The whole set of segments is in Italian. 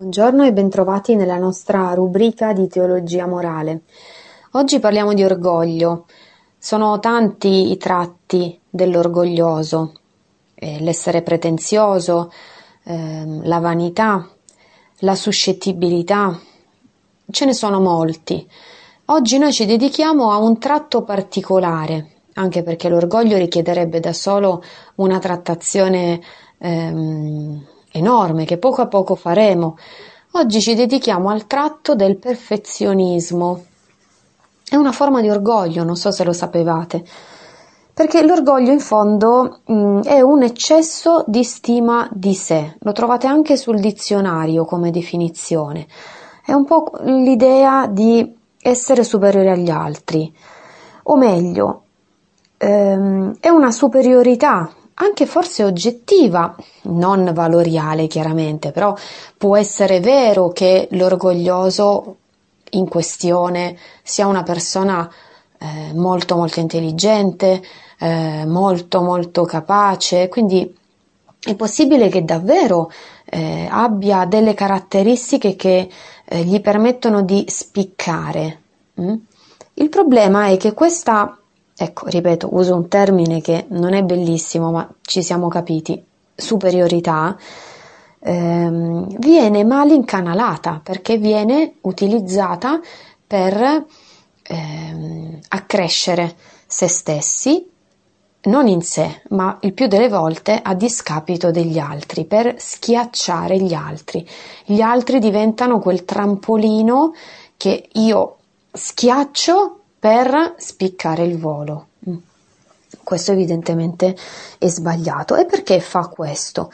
Buongiorno e bentrovati nella nostra rubrica di teologia morale. Oggi parliamo di orgoglio. Sono tanti i tratti dell'orgoglioso, l'essere pretenzioso, la vanità, la suscettibilità. Ce ne sono molti. Oggi noi ci dedichiamo a un tratto particolare, anche perché l'orgoglio richiederebbe da solo una trattazione enorme che poco a poco faremo. Oggi ci dedichiamo al tratto del perfezionismo. È una forma di orgoglio, non so se lo sapevate, perché l'orgoglio in fondo è un eccesso di stima di sé. Lo trovate anche sul dizionario come definizione. È un po' l'idea di essere superiore agli altri, o meglio, è una superiorità anche forse oggettiva, non valoriale chiaramente, però può essere vero che l'orgoglioso in questione sia una persona molto molto intelligente, molto molto capace, quindi è possibile che davvero abbia delle caratteristiche che gli permettono di spiccare. Il problema è che questa, ecco, ripeto, uso un termine che non è bellissimo, ma ci siamo capiti, superiorità, viene mal incanalata perché viene utilizzata per accrescere se stessi, non in sé, ma il più delle volte a discapito degli altri, per schiacciare gli altri. Gli altri diventano quel trampolino che io schiaccio per spiccare il volo. Questo evidentemente è sbagliato. E perché fa questo?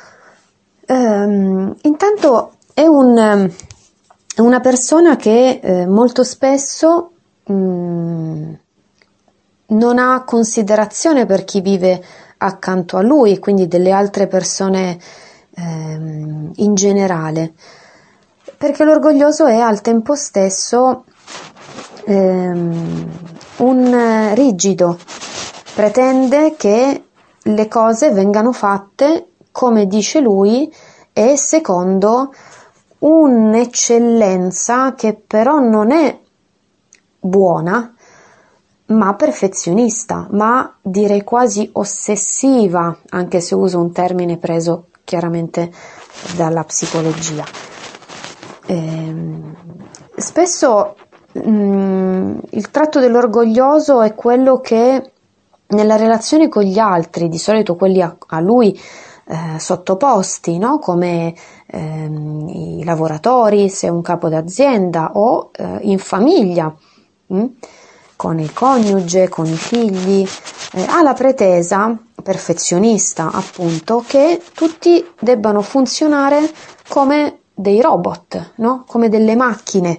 Intanto è una persona che molto spesso non ha considerazione per chi vive accanto a lui e quindi delle altre persone in generale, perché l'orgoglioso è al tempo stesso un rigido, pretende che le cose vengano fatte come dice lui e secondo un'eccellenza che però non è buona, ma perfezionista, ma direi quasi ossessiva, anche se uso un termine preso chiaramente dalla psicologia. Spesso il tratto dell'orgoglioso è quello che nella relazione con gli altri, di solito quelli a lui sottoposti, no? Come i lavoratori, se è un capo d'azienda, o in famiglia, con il coniuge, con i figli, ha la pretesa perfezionista, appunto, che tutti debbano funzionare come dei robot, no? Come delle macchine.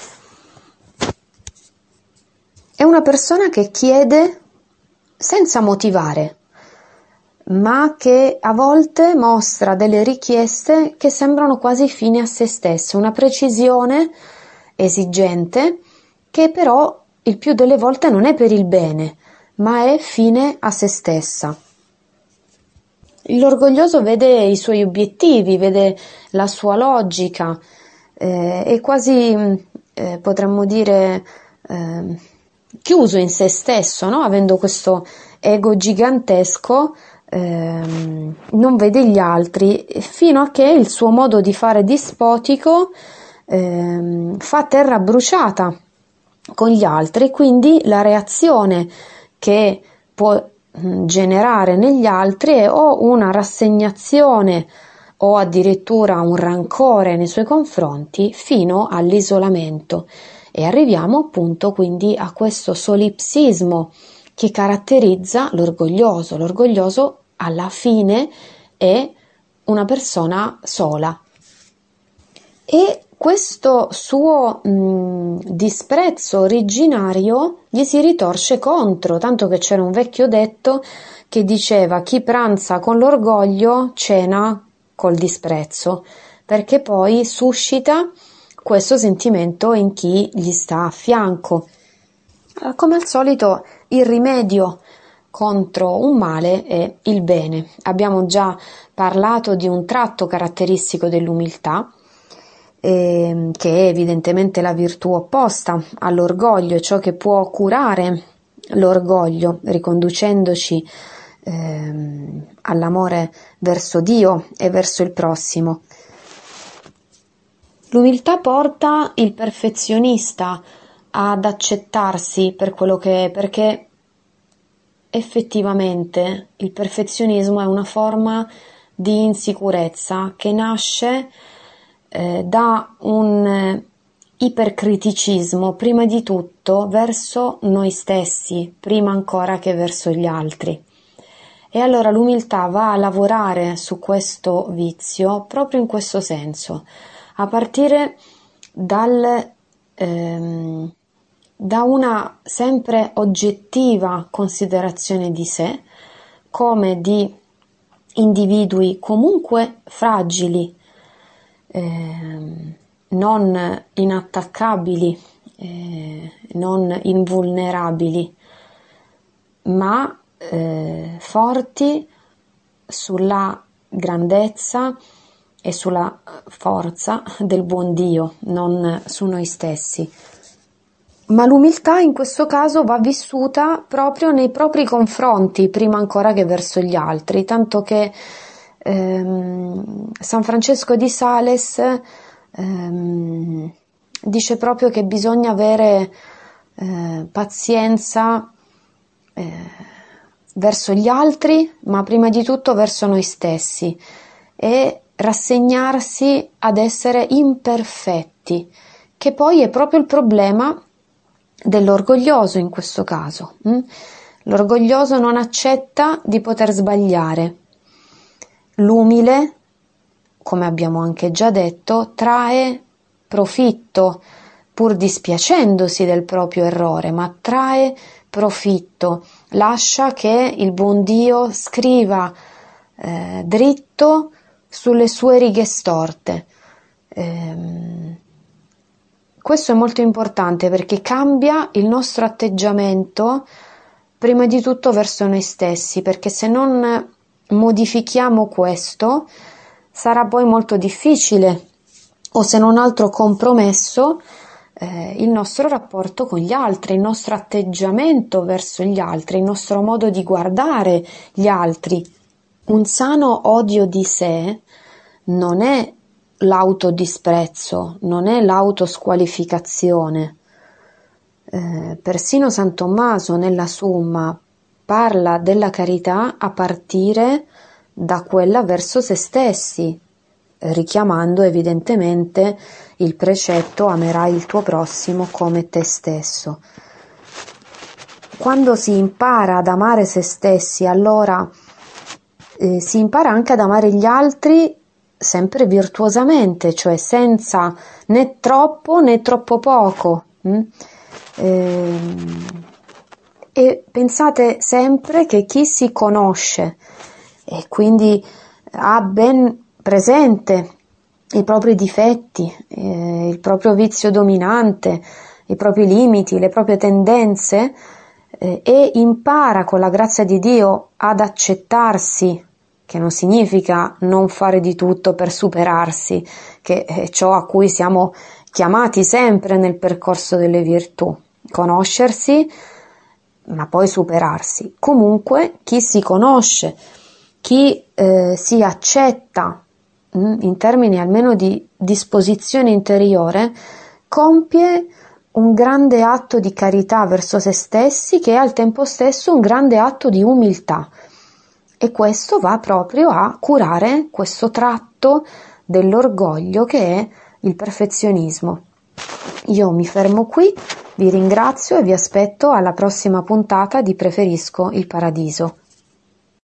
È una persona che chiede senza motivare, ma che a volte mostra delle richieste che sembrano quasi fini a se stesse, una precisione esigente che però il più delle volte non è per il bene, ma è fine a se stessa. L'orgoglioso vede i suoi obiettivi, vede la sua logica, è quasi, potremmo dire, chiuso in se stesso, no? Avendo questo ego gigantesco, non vede gli altri, fino a che il suo modo di fare dispotico fa terra bruciata con gli altri, quindi la reazione che può generare negli altri è o una rassegnazione o addirittura un rancore nei suoi confronti fino all'isolamento, e arriviamo appunto quindi a questo solipsismo che caratterizza l'orgoglioso. L'orgoglioso alla fine è una persona sola, e questo suo disprezzo originario gli si ritorce contro, tanto che c'era un vecchio detto che diceva: chi pranza con l'orgoglio cena col disprezzo, perché poi suscita questo sentimento in chi gli sta a fianco. Come al solito, il rimedio contro un male è il bene. Abbiamo già parlato di un tratto caratteristico dell'umiltà, che è evidentemente la virtù opposta all'orgoglio, ciò che può curare l'orgoglio, riconducendoci all'amore verso Dio e verso il prossimo. L'umiltà porta il perfezionista ad accettarsi per quello che è, perché effettivamente il perfezionismo è una forma di insicurezza che nasce da un ipercriticismo, prima di tutto verso noi stessi, prima ancora che verso gli altri. E allora l'umiltà va a lavorare su questo vizio proprio in questo senso, a partire da una sempre oggettiva considerazione di sé come di individui comunque fragili, non inattaccabili, non invulnerabili, ma forti sulla grandezza e sulla forza del buon Dio, non su noi stessi. Ma l'umiltà in questo caso va vissuta proprio nei propri confronti, prima ancora che verso gli altri, tanto che San Francesco di Sales dice proprio che bisogna avere pazienza verso gli altri, ma prima di tutto verso noi stessi, e rassegnarsi ad essere imperfetti, che poi è proprio il problema dell'orgoglioso in questo caso. L'orgoglioso non accetta di poter sbagliare. L'umile, come abbiamo anche già detto, trae profitto, pur dispiacendosi del proprio errore, ma trae profitto, lascia che il buon Dio scriva dritto sulle sue righe storte. Questo è molto importante perché cambia il nostro atteggiamento prima di tutto verso noi stessi, perché se non modifichiamo questo sarà poi molto difficile, o se non altro compromesso, il nostro rapporto con gli altri, il nostro atteggiamento verso gli altri, il nostro modo di guardare gli altri. Un sano odio di sé non è l'autodisprezzo, non è l'autosqualificazione. Persino San Tommaso nella Summa parla della carità a partire da quella verso se stessi, richiamando evidentemente il precetto amerai il tuo prossimo come te stesso. Quando si impara ad amare se stessi, allora si impara anche ad amare gli altri sempre virtuosamente, cioè senza né troppo né troppo poco. E pensate sempre che chi si conosce e quindi ha ben presente i propri difetti, il proprio vizio dominante, i propri limiti, le proprie tendenze, e impara con la grazia di Dio ad accettarsi, che non significa non fare di tutto per superarsi, che è ciò a cui siamo chiamati sempre nel percorso delle virtù, conoscersi ma poi superarsi. Comunque chi si conosce, chi si accetta in termini almeno di disposizione interiore, compie un grande atto di carità verso se stessi, che è al tempo stesso un grande atto di umiltà, e questo va proprio a curare questo tratto dell'orgoglio che è il perfezionismo. Io mi fermo qui, vi ringrazio e vi aspetto alla prossima puntata di Preferisco il Paradiso.